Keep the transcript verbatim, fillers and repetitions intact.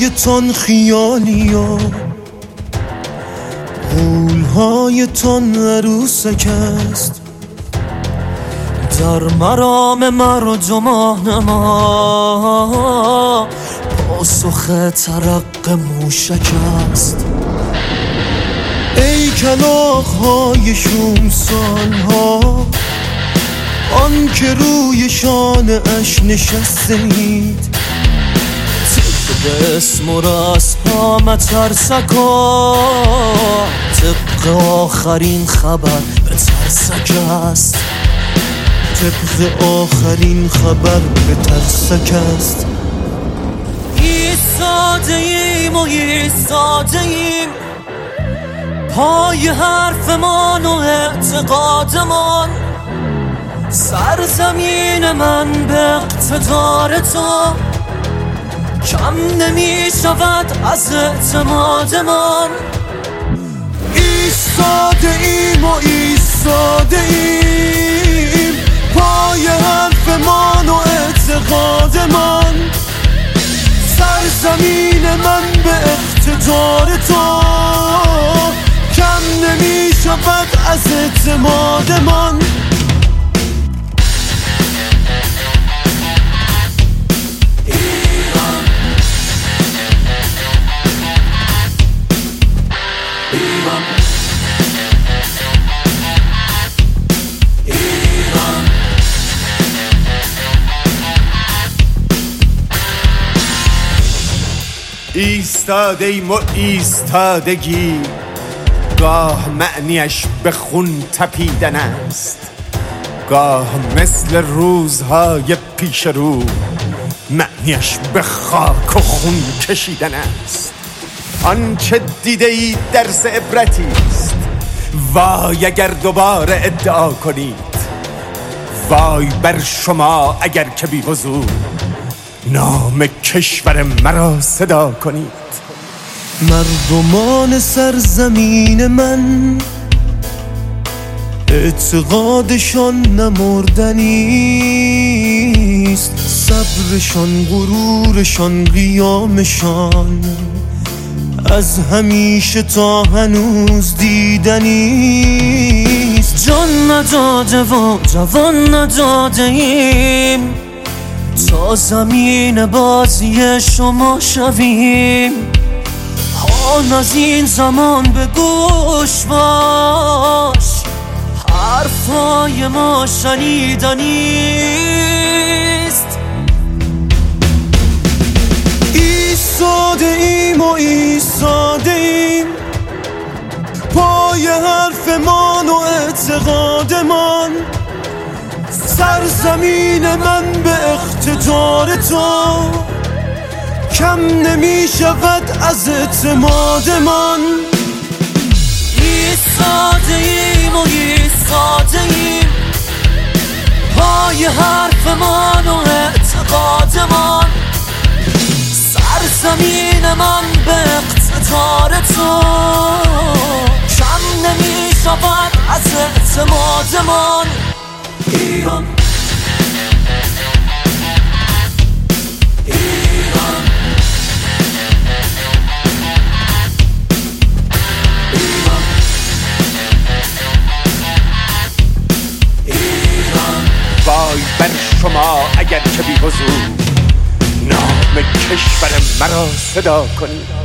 هایتان خیالی و قول هایتان عروسک است، در مرام مردمان ما پاسخ ترق موشک است. ای کلاغ های شوم سالها، آن که روی شانه اش نشستید، طبق اسم و رسم مترسکا، طبق آخرین خبر به ترسک است، طبق آخرین خبر به ترسک است. ایستاده ایم و ایستاده ایم، پای حرفمان و اعتقادمان، سرزمین من به اقتدار تو کم نمی شود از اعتمادمان. ایستاده ایم و ایستاده ایم، پای حرفمان و اعتقادمان، سرزمین من به اقتدار تو کم نمی شود از اعتمادمان. ایران ایران ایران ایستاده ایم و ایستادگی، گاه معنیش به خون تپیدن است، گاه مثل روزهای پیش رو معنیش به خاک و خون کشیدن است. آنچه دیده اید درس عبرتی است، وای اگر دوباره ادعا کنید، وای بر شما اگر که بی وضوح نام کشور مرا صدا کنید. مردمان سرزمین من اعتقادشان نمردنیست، صبرشان، غرورشان، قیامشان از همیشه تا هنوز دیدنیست. جان نداده و جوان نداده ایم تا زمین بازی شما شویم. آن از این زمان به گوش باش، حرفای ما شنیدنیست. ایستاده ایم و ایستاده ایم، پای حرفمان و اعتقادمان، سرزمین من به اقتدار تو کم نمی شود از اعتمادمان. ایستاده ایم و ایستاده ایم، پای حرفمان و اعتقادمان، سرزمین من به اقتدار تو کم نمی شود از اعتمادمان. ایران ایران ایران ایران وای بر شما اگر که بی وضوح نام کشور مرا صدا کنید.